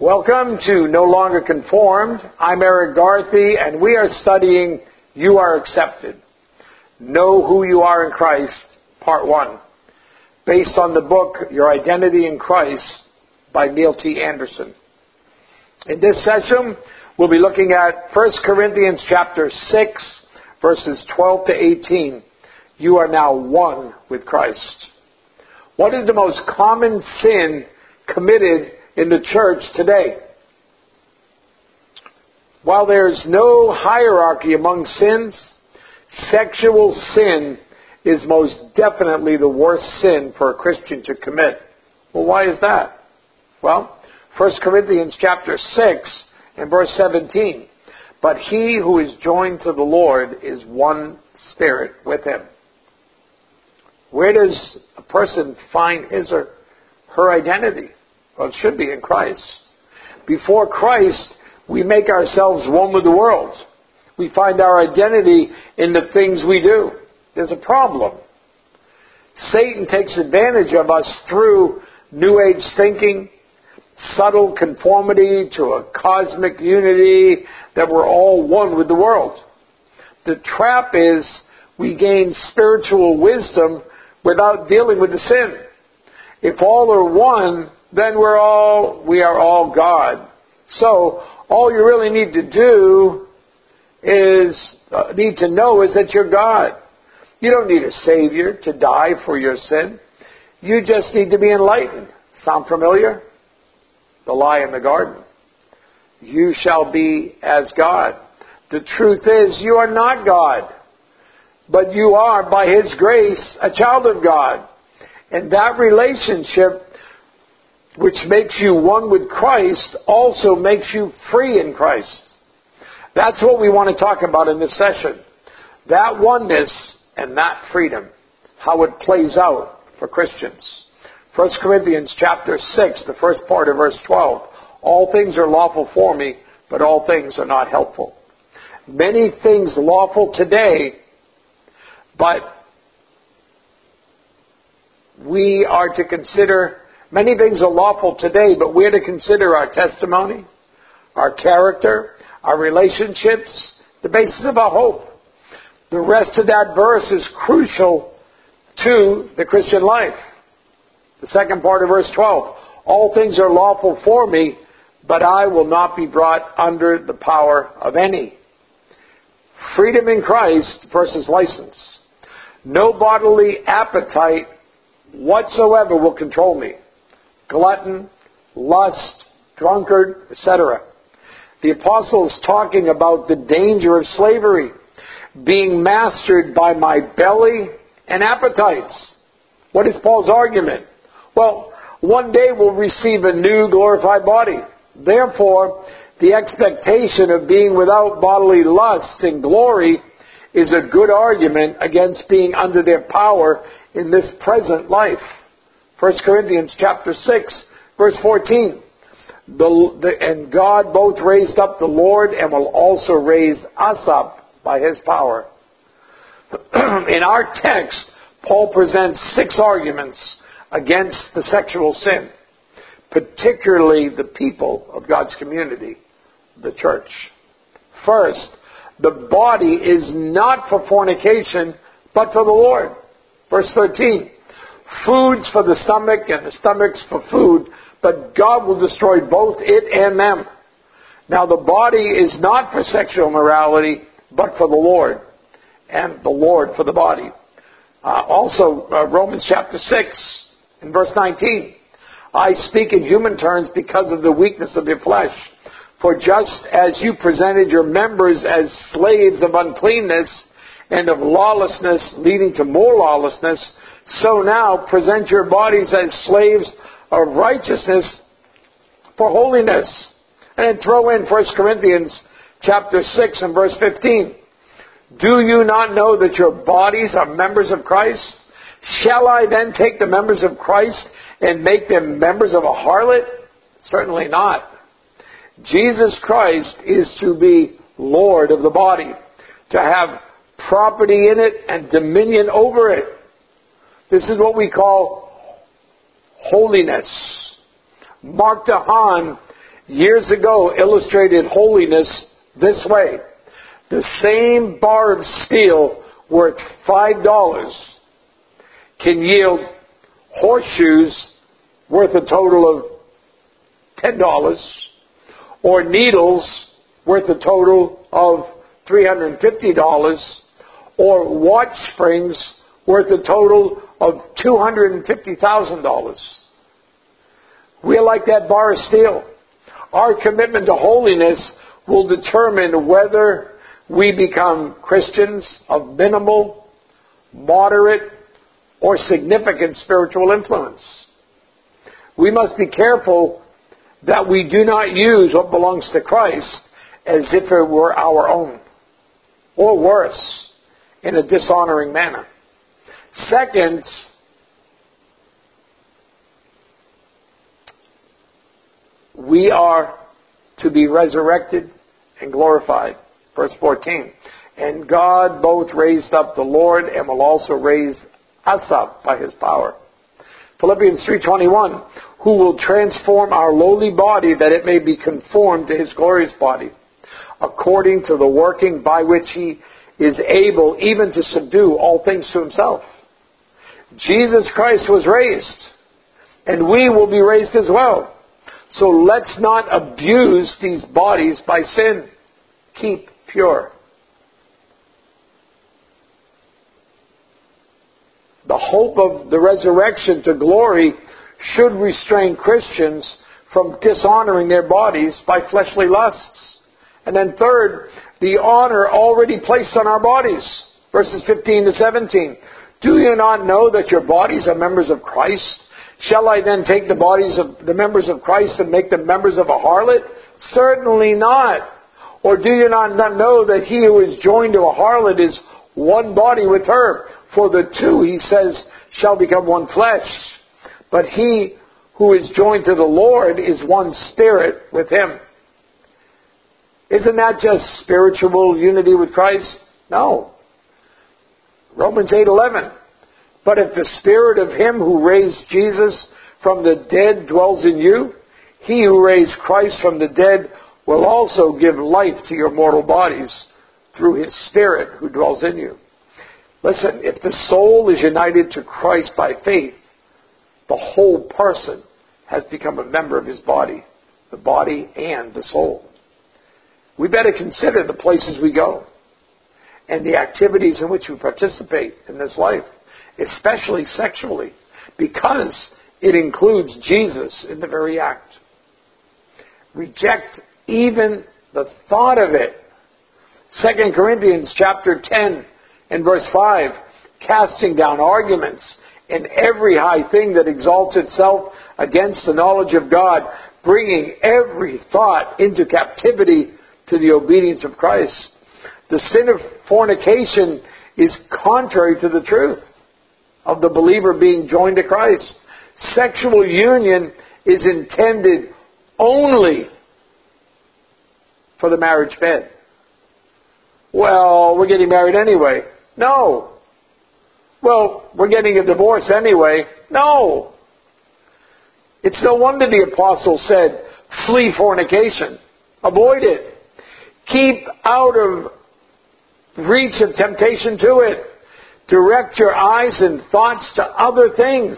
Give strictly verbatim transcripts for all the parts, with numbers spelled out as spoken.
Welcome to No Longer Conformed. I'm Eric Garthy, and we are studying You Are Accepted. Know Who You Are in Christ, Part one, based on the book Your Identity in Christ by Neil T. Anderson. In this session, we'll be looking at First Corinthians chapter six, verses twelve to eighteen. You are now one with Christ. What is the most common sin committed in the church today? While there's no hierarchy among sins, sexual sin is most definitely the worst sin for a Christian to commit. Well, why is that? Well, First Corinthians chapter six and verse seventeen. But he who is joined to the Lord is one spirit with him. Where does a person find his or her identity? Well, it should be in Christ. Before Christ, we make ourselves one with the world. We find our identity in the things we do. There's a problem. Satan takes advantage of us through New Age thinking, subtle conformity to a cosmic unity that we're all one with the world. The trap is we gain spiritual wisdom without dealing with the sin. If all are one, then we're all, we are all God. So, all you really need to do is, uh, need to know is that you're God. You don't need a Savior to die for your sin. You just need to be enlightened. Sound familiar? The lie in the garden. You shall be as God. The truth is, you are not God. But you are, by His grace, a child of God. And that relationship, which makes you one with Christ, also makes you free in Christ. That's what we want to talk about in this session. That oneness and that freedom. How it plays out for Christians. First Corinthians chapter six, the first part of verse twelve. All things are lawful for me, but all things are not helpful. Many things lawful today, but we are to consider, many things are lawful today, but we're to consider our testimony, our character, our relationships, the basis of our hope. The rest of that verse is crucial to the Christian life. The second part of verse twelve. All things are lawful for me, but I will not be brought under the power of any. Freedom in Christ versus license. No bodily appetite whatsoever will control me. Glutton, lust, drunkard, et cetera. The apostle is talking about the danger of slavery, being mastered by my belly and appetites. What is Paul's argument? Well, one day we'll receive a new glorified body. Therefore, the expectation of being without bodily lusts in glory is a good argument against being under their power in this present life. First Corinthians chapter six, verse fourteen. The, the, and God both raised up the Lord and will also raise us up by His power. In our text, Paul presents six arguments against the sexual sin, particularly the people of God's community, the church. First, the body is not for fornication, but for the Lord. Verse thirteen, food's for the stomach and the stomach's for food, but God will destroy both it and them. Now the body is not for sexual morality, but for the Lord, and the Lord for the body. Uh, also, uh, Romans chapter six, in verse nineteen, I speak in human terms because of the weakness of your flesh. For just as you presented your members as slaves of uncleanness and of lawlessness leading to more lawlessness, so now present your bodies as slaves of righteousness for holiness. And then throw in First Corinthians chapter six and verse fifteen. Do you not know that your bodies are members of Christ? Shall I then take the members of Christ and make them members of a harlot? Certainly not. Jesus Christ is to be Lord of the body, to have property in it and dominion over it. This is what we call holiness. Mark Dahan years ago illustrated holiness this way. The same bar of steel worth five dollars can yield horseshoes worth a total of ten dollars, or needles worth a total of three hundred fifty dollars, or watch springs worth a total of two hundred fifty thousand dollars. We're like that bar of steel. Our commitment to holiness will determine whether we become Christians of minimal, moderate, or significant spiritual influence. We must be careful that we do not use what belongs to Christ as if it were our own, or worse, in a dishonoring manner. Second, we are to be resurrected and glorified. Verse fourteen. And God both raised up the Lord and will also raise us up by His power. Philippians three twenty-one. Who will transform our lowly body that it may be conformed to His glorious body, according to the working by which He is able even to subdue all things to Himself. Jesus Christ was raised, and we will be raised as well. So let's not abuse these bodies by sin. Keep pure. The hope of the resurrection to glory should restrain Christians from dishonoring their bodies by fleshly lusts. And then third, the honor already placed on our bodies. Verses fifteen to seventeen. Do you not know that your bodies are members of Christ? Shall I then take the bodies of the members of Christ and make them members of a harlot? Certainly not. Or do you not know that he who is joined to a harlot is one body with her? For the two, he says, shall become one flesh. But he who is joined to the Lord is one spirit with Him. Isn't that just spiritual unity with Christ? No. Romans eight eleven. But if the spirit of Him who raised Jesus from the dead dwells in you, He who raised Christ from the dead will also give life to your mortal bodies through His Spirit who dwells in you. Listen, if the soul is united to Christ by faith, the whole person has become a member of His body, the body and the soul. We better consider the places we go and the activities in which we participate in this life, especially sexually, because it includes Jesus in the very act. Reject even the thought of it. Second Corinthians chapter ten and verse five, casting down arguments and every high thing that exalts itself against the knowledge of God, bringing every thought into captivity to the obedience of Christ. The sin of fornication is contrary to the truth of the believer being joined to Christ. Sexual union is intended only for the marriage bed. Well, we're getting married anyway. No. Well, we're getting a divorce anyway. No. It's no wonder the apostle said, flee fornication. Avoid it. Keep out of reach of temptation to it. Direct your eyes and thoughts to other things.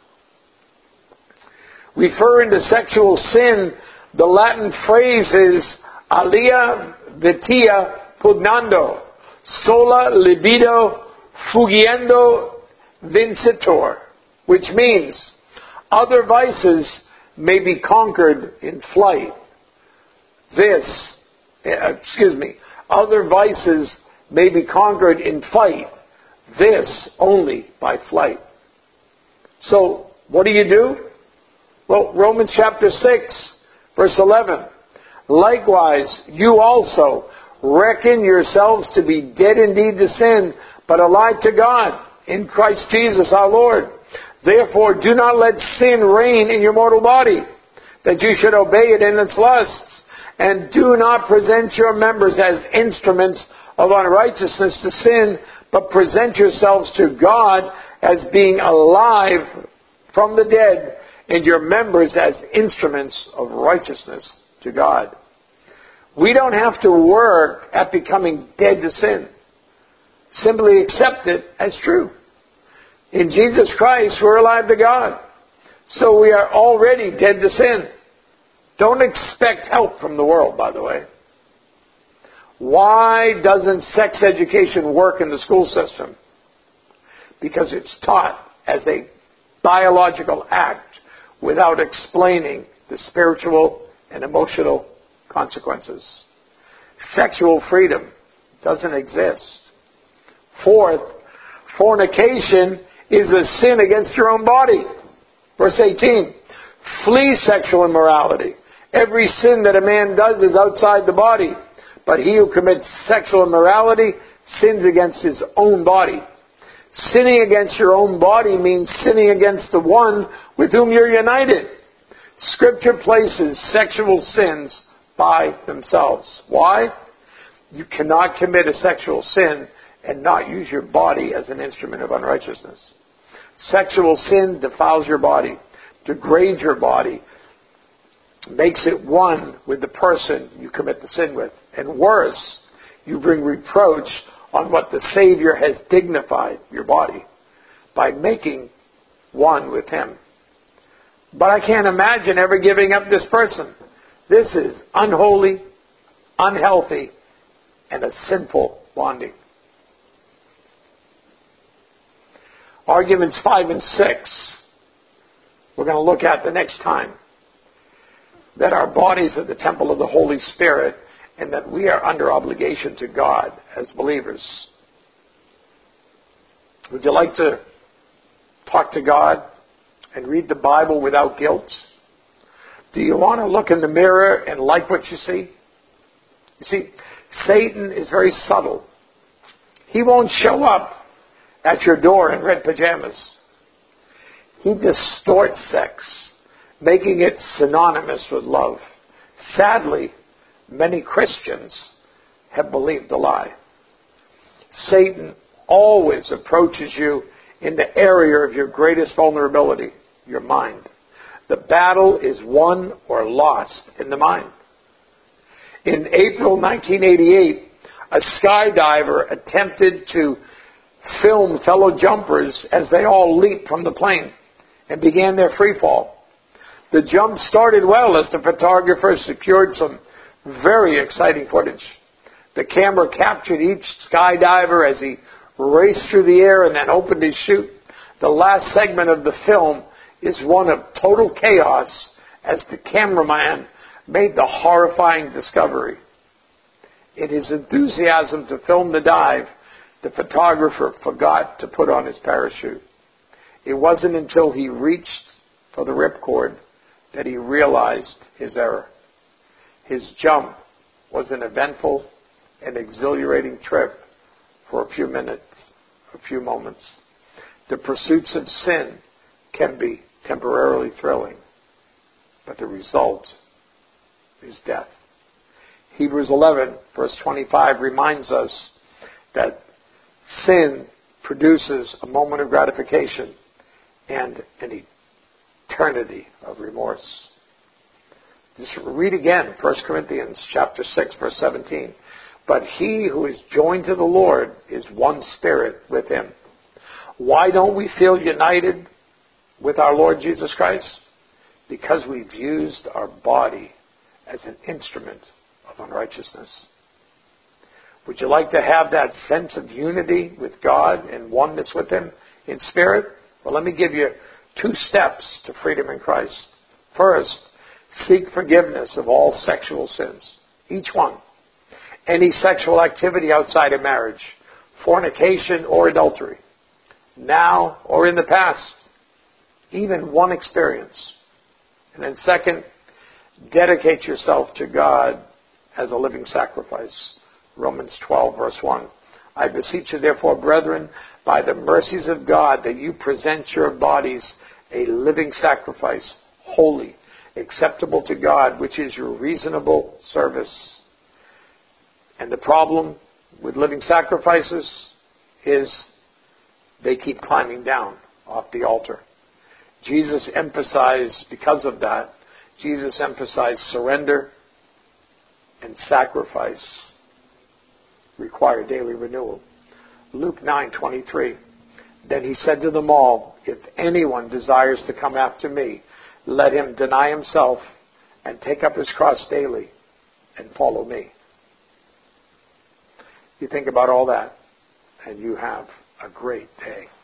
Referring to sexual sin, the Latin phrase is alia vitia pugnando, sola libido fugiendo vincitor, which means other vices may be conquered in flight. This, excuse me, other vices may be conquered in fight. This only by flight. So, what do you do? Well, Romans chapter six, verse eleven. Likewise, you also reckon yourselves to be dead indeed to sin, but alive to God in Christ Jesus our Lord. Therefore, do not let sin reign in your mortal body, that you should obey it in its lusts. And do not present your members as instruments of unrighteousness to sin, but present yourselves to God as being alive from the dead, and your members as instruments of righteousness. to God. We don't have to work at becoming dead to sin. Simply accept it as true. In Jesus Christ, we're alive to God. So we are already dead to sin. Don't expect help from the world, by the way. Why doesn't sex education work in the school system? Because it's taught as a biological act without explaining the spiritual and emotional consequences. Sexual freedom doesn't exist. Fourth, fornication is a sin against your own body. Verse eighteen, flee sexual immorality. Every sin that a man does is outside the body, but he who commits sexual immorality sins against his own body. Sinning against your own body means sinning against the one with whom you're united. Scripture places sexual sins by themselves. Why? You cannot commit a sexual sin and not use your body as an instrument of unrighteousness. Sexual sin defiles your body, degrades your body, makes it one with the person you commit the sin with. And worse, you bring reproach on what the Savior has dignified your body by making one with Him. But I can't imagine ever giving up this person. This is unholy, unhealthy, and a sinful bonding. Arguments five and six, we're going to look at the next time. That our bodies are the temple of the Holy Spirit and that we are under obligation to God as believers. Would you like to talk to God and read the Bible without guilt? Do you want to look in the mirror and like what you see? You see, Satan is very subtle. He won't show up at your door in red pajamas. He distorts sex, making it synonymous with love. Sadly, many Christians have believed the lie. Satan always approaches you in the area of your greatest vulnerability, your mind. The battle is won or lost in the mind. In April nineteen eighty-eight, a skydiver attempted to film fellow jumpers as they all leaped from the plane and began their free fall. The jump started well as the photographer secured some very exciting footage. The camera captured each skydiver as he raced through the air and then opened his chute. The last segment of the film is one of total chaos as the cameraman made the horrifying discovery. In his enthusiasm to film the dive, the photographer forgot to put on his parachute. It wasn't until he reached for the ripcord that he realized his error. His jump was an eventful and exhilarating trip for a few minutes, a few moments. The pursuits of sin can be temporarily thrilling, but the result is death. Hebrews eleven, verse twenty-five reminds us that sin produces a moment of gratification and an eternity of remorse. Just read again, First Corinthians chapter six, verse seventeen. But he who is joined to the Lord is one spirit with Him. Why don't we feel united with our Lord Jesus Christ? Because we've used our body as an instrument of unrighteousness. Would you like to have that sense of unity with God and oneness with Him in spirit? Well, let me give you two steps to freedom in Christ. First, seek forgiveness of all sexual sins, each one. Any sexual activity outside of marriage, fornication or adultery, now or in the past, even one experience. And then second, dedicate yourself to God as a living sacrifice. Romans twelve, verse one. I beseech you, therefore, brethren, by the mercies of God, that you present your bodies a living sacrifice, holy, acceptable to God, which is your reasonable service. And the problem with living sacrifices is they keep climbing down off the altar. Jesus emphasized, because of that, Jesus emphasized surrender and sacrifice require daily renewal. Luke nine twenty-three. Then he said to them all, if anyone desires to come after me, let him deny himself and take up his cross daily and follow me. You think about all that, and you have a great day.